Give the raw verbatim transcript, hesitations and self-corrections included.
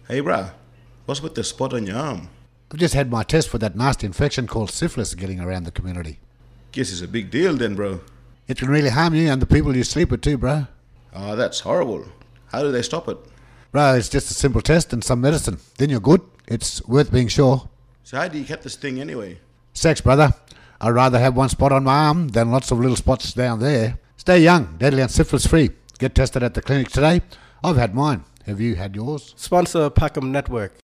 Hey, bruh, what's with the spot on your arm? I've just had my test for that nasty infection called syphilis getting around the community. Guess it's a big deal then, bro. It can really harm you and the people you sleep with too, bro. Oh, that's horrible. How do they stop it? Bro, it's just a simple test and some medicine. Then you're good. It's worth being sure. So how do you get this thing anyway? Sex, brother. I'd rather have one spot on my arm than lots of little spots down there. Stay young, deadly and syphilis free. Get tested at the clinic today. I've had mine. Have you had yours? Sponsor Packham Network.